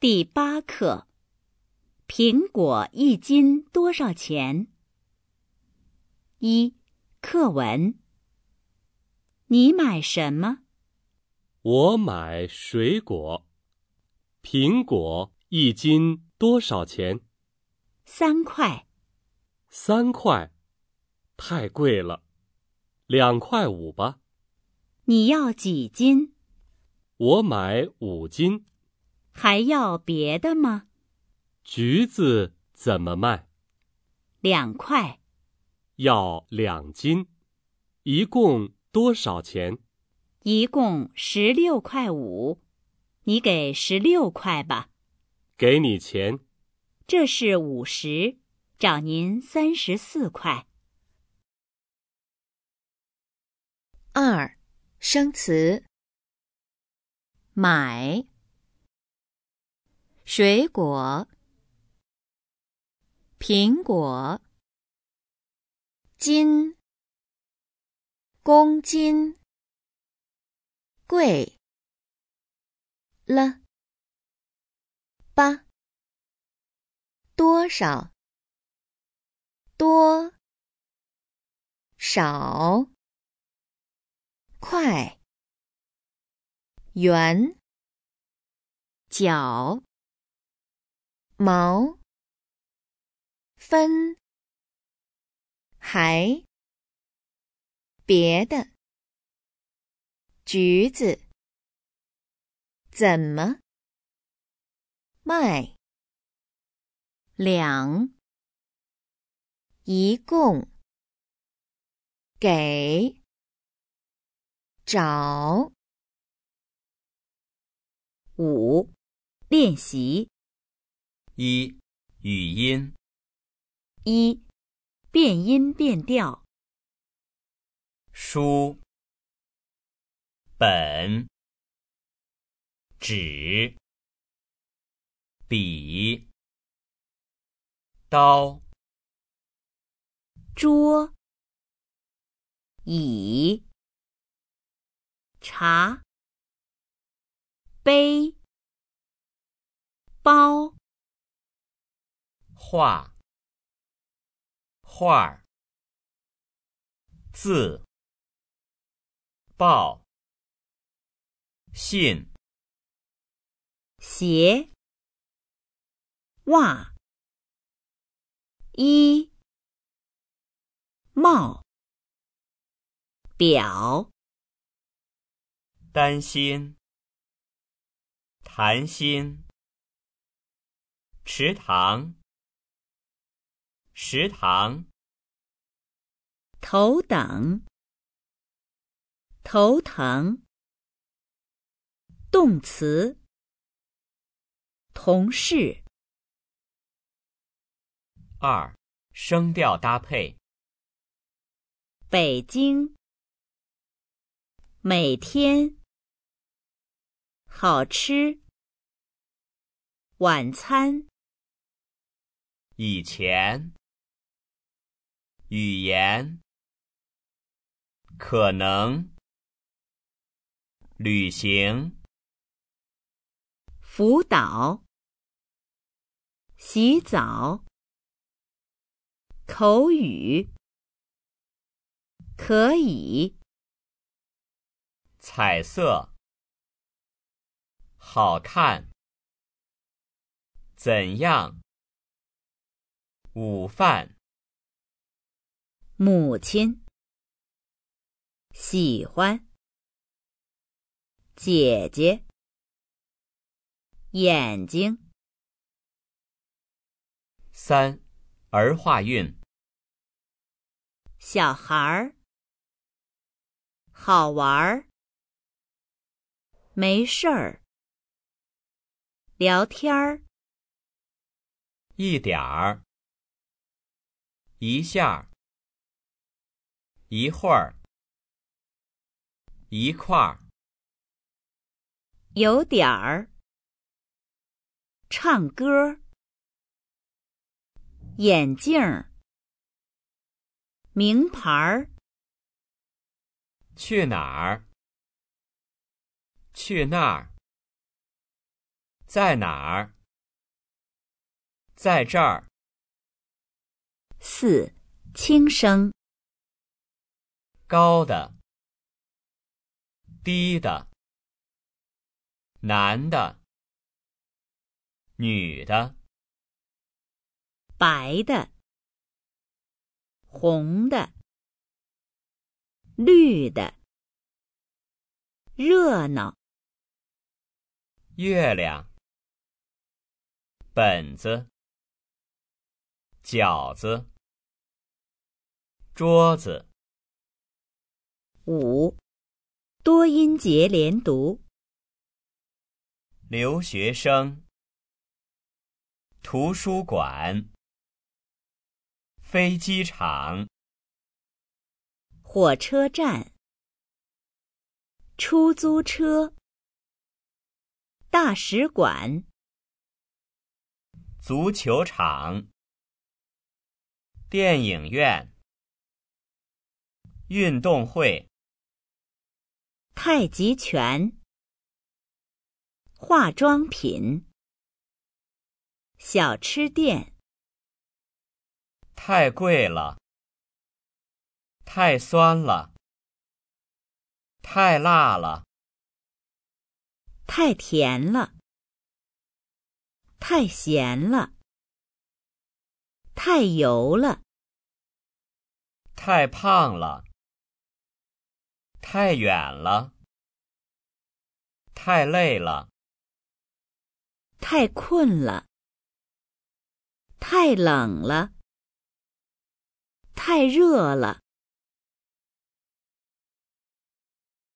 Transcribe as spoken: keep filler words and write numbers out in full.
第八课，苹果一斤多少钱？一、课文。你买什么？ 我买水果。苹果一斤多少钱？ 三块。 三块，太贵了，两块五吧。 你要几斤？ 我买五斤。 还要别的吗？ 橘子怎么卖？ 两块。 要两斤，一共多少钱？ 一共十六块五，你给十六块吧。 给你钱。 这是五十，找您三十四块。二、生词。买，水果，苹果，斤，公斤，贵，了，吧，多少，多，少，快，圆，角，毛，分，还，别的，橘子，怎么，卖，两，一共，给，找。五、练习。 一、语音。 一、变音变调。 书、本、纸、笔、刀、 桌、椅、茶、杯、包、 画、画儿、字、报、信、 鞋、袜、衣、帽、表、 担心、谈心、池塘、食堂、 头等、头疼、动词、同事。 二、声调搭配。 北京，每天，好吃，晚餐， 以前，语言，可能，旅行， 辅导，洗澡，口语，可以， 彩色，好看，怎样，午饭， 母亲，喜欢，姐姐，眼睛。 三、儿化韵。 小孩儿，好玩儿，没事儿，聊天儿， 一点儿，一下，一会儿，一块儿， 有点儿，唱歌，眼镜儿，名牌儿， 去哪儿，去那儿， 在哪儿？在这儿。 四、轻声。 高的，低的，男的，女的， 白的，红的，绿的，热闹。 月亮，本子，饺子，桌子。 五、多音节连读。 留学生，图书馆，飞机场， 火车站，出租车，大使馆， 足球场，电影院，运动会， 太极拳，化妆品，小吃店。 太贵了，太酸了，太辣了， 太甜了，太咸了，太油了， 太胖了，太远了，太累了， 太困了，太冷了，太热了。